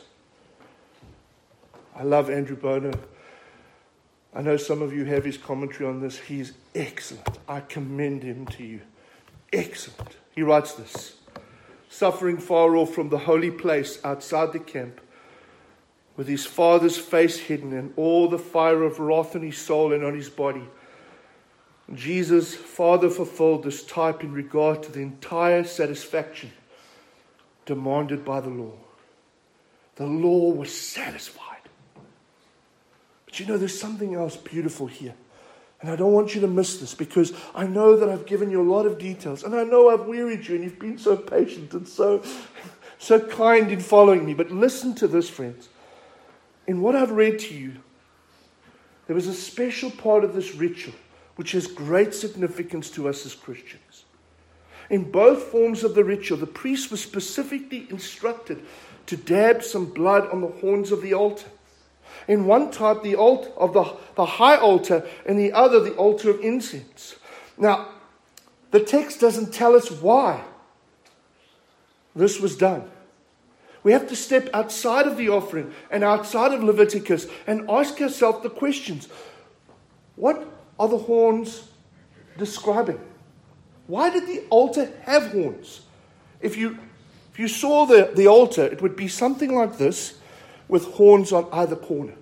I love Andrew Bono. I know some of you have his commentary on this. He's excellent. I commend him to you. Excellent. He writes this. Suffering far off from the holy place outside the camp, with his Father's face hidden and all the fire of wrath in his soul and on his body, Jesus, Father, fulfilled this type in regard to the entire satisfaction demanded by the law. The law was satisfied. But you know, there's something else beautiful here. And I don't want you to miss this, because I know that I've given you a lot of details. And I know I've wearied you, and you've been so patient and so, so kind in following me. But listen to this, friends. In what I've read to you, there was a special part of this ritual which has great significance to us as Christians. In both forms of the ritual, the priest was specifically instructed to dab some blood on the horns of the altar. In one type, the altar of the, the high altar, and the other, the altar of incense. Now, the text doesn't tell us why this was done. We have to step outside of the offering and outside of Leviticus and ask ourselves the questions. What are the horns describing? Why did the altar have horns? If you, if you saw the, the altar, it would be something like this, with horns on either corner.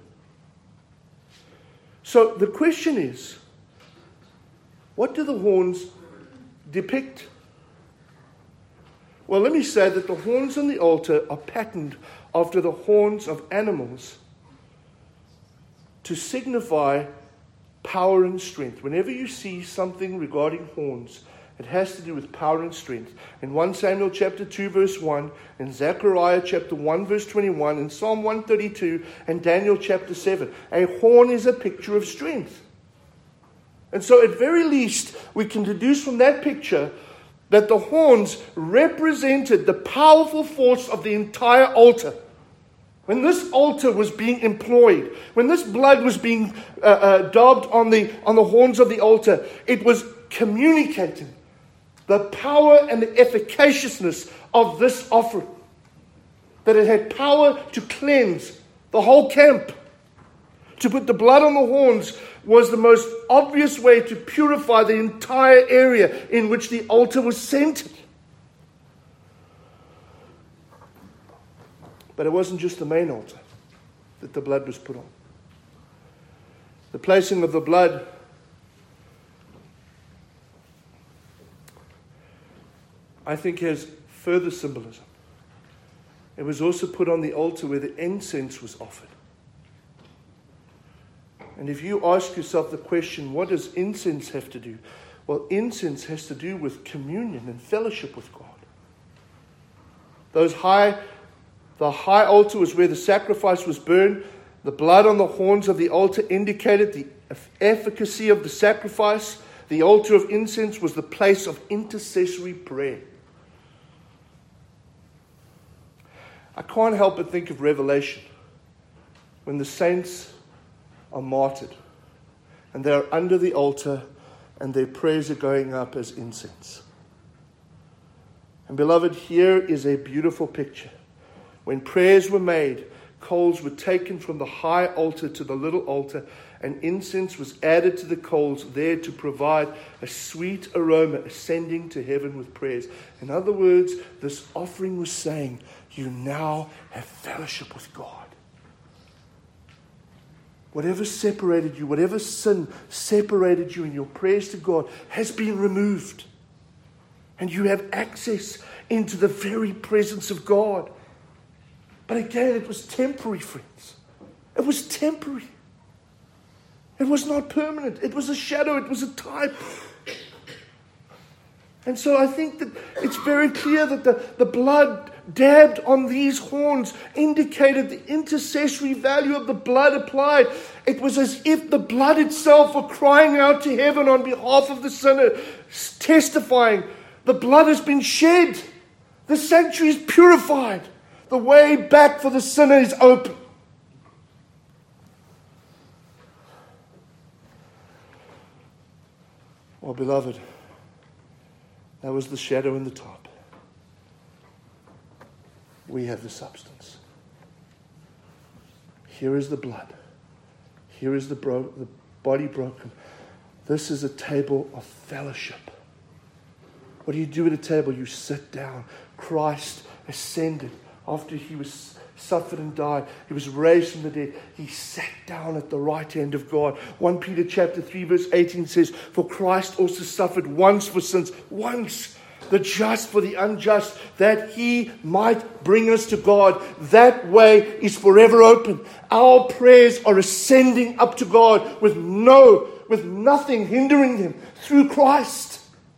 So the question is, what do the horns depict? Well, let me say that the horns on the altar are patterned after the horns of animals to signify power and strength. Whenever you see something regarding horns, it has to do with power and strength. In First Samuel chapter two, verse one, in Zechariah chapter one, verse twenty-one, in Psalm one thirty-two, and Daniel chapter seven, a horn is a picture of strength. And so at very least, we can deduce from that picture that the horns represented the powerful force of the entire altar. When this altar was being employed, when this blood was being uh, uh, daubed on the, on the horns of the altar, it was communicating the power and the efficaciousness of this offering. That it had power to cleanse the whole camp. To put the blood on the horns was the most obvious way to purify the entire area in which the altar was centered. But it wasn't just the main altar that the blood was put on. The placing of the blood I think has further symbolism. It was also put on the altar where the incense was offered. And if you ask yourself the question, what does incense have to do? Well, incense has to do with communion and fellowship with God. Those high The high altar was where the sacrifice was burned. The blood on the horns of the altar indicated the efficacy of the sacrifice. The altar of incense was the place of intercessory prayer. I can't help but think of Revelation when the saints are martyred and they are under the altar and their prayers are going up as incense. And beloved, here is a beautiful picture. When prayers were made, coals were taken from the high altar to the little altar, and incense was added to the coals there to provide a sweet aroma ascending to heaven with prayers. In other words, this offering was saying, you now have fellowship with God. Whatever separated you, whatever sin separated you in your prayers to God has been removed. And you have access into the very presence of God. But again, it was temporary, friends. It was temporary. It was not permanent. It was a shadow. It was a type. And so I think that it's very clear that the, the blood dabbed on these horns indicated the intercessory value of the blood applied. It was as if the blood itself were crying out to heaven on behalf of the sinner, testifying, the blood has been shed. The sanctuary is purified. The way back for the sinner is open. Oh, beloved, that was the shadow in the top. We have the substance. Here is the blood. Here is the, bro- the body broken. This is a table of fellowship. What do you do at a table? You sit down. Christ ascended after he was suffered and died. He was raised from the dead. He sat down at the right hand of God. First Peter chapter three verse eighteen says, for Christ also suffered once for sins. Once. The just for the unjust, that he might bring us to God. That way is forever open. Our prayers are ascending up to God with no, with nothing hindering them through Christ.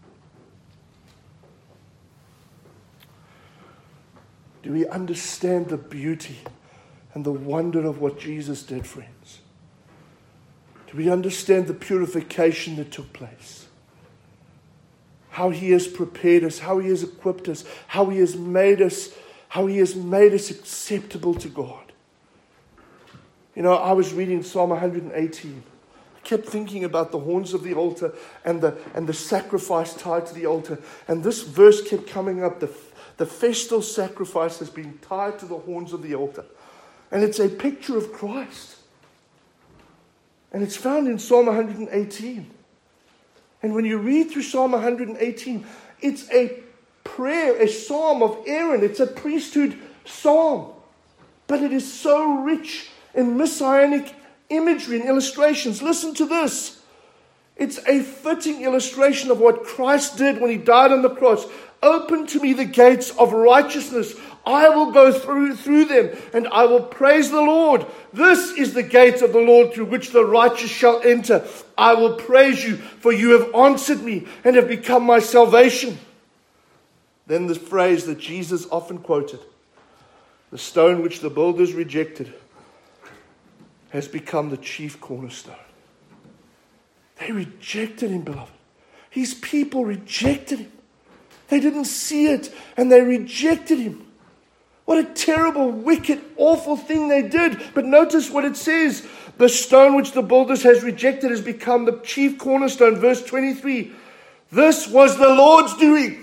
Do we understand the beauty and the wonder of what Jesus did, friends? Do we understand the purification that took place? How he has prepared us, how he has equipped us, how he has made us, how he has made us acceptable to God. You know, I was reading Psalm one eighteen. I kept thinking about the horns of the altar and the and the sacrifice tied to the altar. And this verse kept coming up. The, the festal sacrifice has been tied to the horns of the altar. And it's a picture of Christ. And it's found in Psalm one eighteen. And when you read through Psalm one eighteen, it's a prayer, a psalm of Aaron. It's a priesthood psalm. But it is so rich in messianic imagery and illustrations. Listen to this. It's a fitting illustration of what Christ did when he died on the cross. Open to me the gates of righteousness. I will go through, through them, and I will praise the Lord. This is the gate of the Lord through which the righteous shall enter. I will praise you, for you have answered me and have become my salvation. Then the phrase that Jesus often quoted, the stone which the builders rejected has become the chief cornerstone. They rejected him, beloved. His people rejected him. They didn't see it, and they rejected him. What a terrible, wicked, awful thing they did. But notice what it says. The stone which the builders has rejected has become the chief cornerstone. Verse twenty-three. This was the Lord's doing.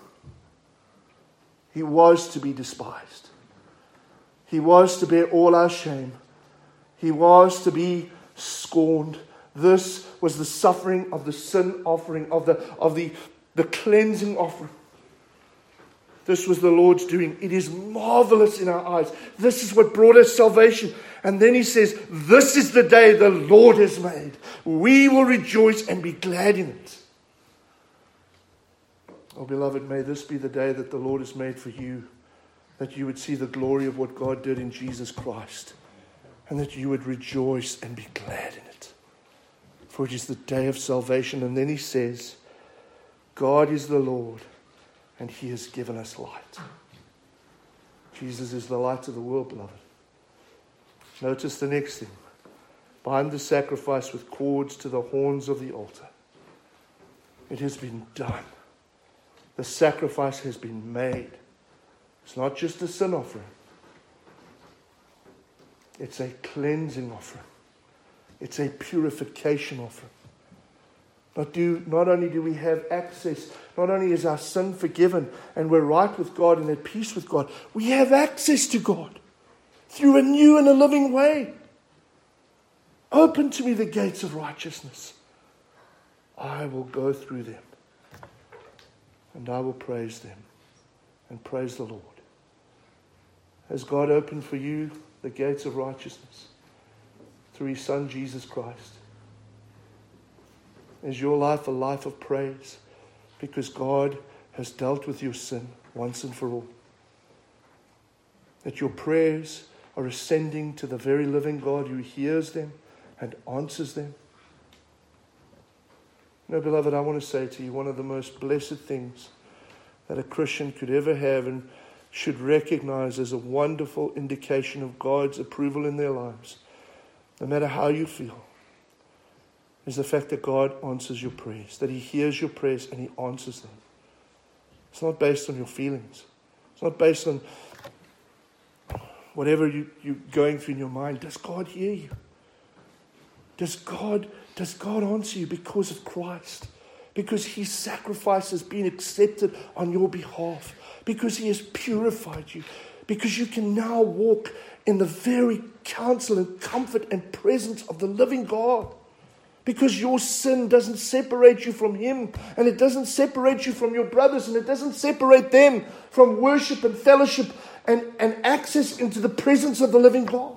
He was to be despised. He was to bear all our shame. He was to be scorned. This was the suffering of the sin offering, of the, of the, the cleansing offering. This was the Lord's doing. It is marvelous in our eyes. This is what brought us salvation. And then he says, this is the day the Lord has made. We will rejoice and be glad in it. Oh, beloved, may this be the day that the Lord has made for you, that you would see the glory of what God did in Jesus Christ, and that you would rejoice and be glad in it. For it is the day of salvation. And then he says, God is the Lord, and he has given us light. Jesus is the light of the world, beloved. Notice the next thing. Bind the sacrifice with cords to the horns of the altar. It has been done. The sacrifice has been made. It's not just a sin offering. It's a cleansing offering. It's a purification offering. Not, do, not only do we have access, not only is our sin forgiven and we're right with God and at peace with God, we have access to God through a new and a living way. Open to me the gates of righteousness. I will go through them and I will praise them and praise the Lord. Has God opened for you the gates of righteousness through His Son, Jesus Christ? Is your life a life of praise because God has dealt with your sin once and for all? That your prayers are ascending to the very living God who hears them and answers them? No, beloved, I want to say to you, one of the most blessed things that a Christian could ever have and should recognize as a wonderful indication of God's approval in their lives, no matter how you feel, is the fact that God answers your prayers, that He hears your prayers and He answers them. It's not based on your feelings. It's not based on whatever you, you're going through in your mind. Does God hear you? Does God, does God answer you because of Christ? Because His sacrifice has been accepted on your behalf. Because He has purified you. Because you can now walk in the very counsel and comfort and presence of the living God. Because your sin doesn't separate you from Him. And it doesn't separate you from your brothers. And it doesn't separate them from worship and fellowship and, and access into the presence of the living God.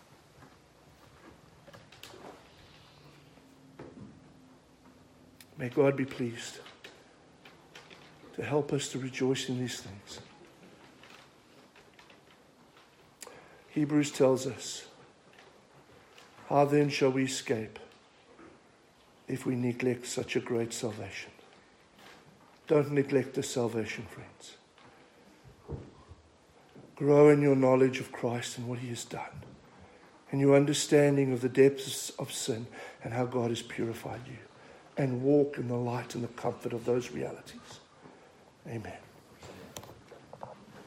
May God be pleased to help us to rejoice in these things. Hebrews tells us, how then shall we escape if we neglect such a great salvation? Don't neglect this salvation, friends. Grow in your knowledge of Christ and what He has done, and your understanding of the depths of sin and how God has purified you, and walk in the light and the comfort of those realities. Amen.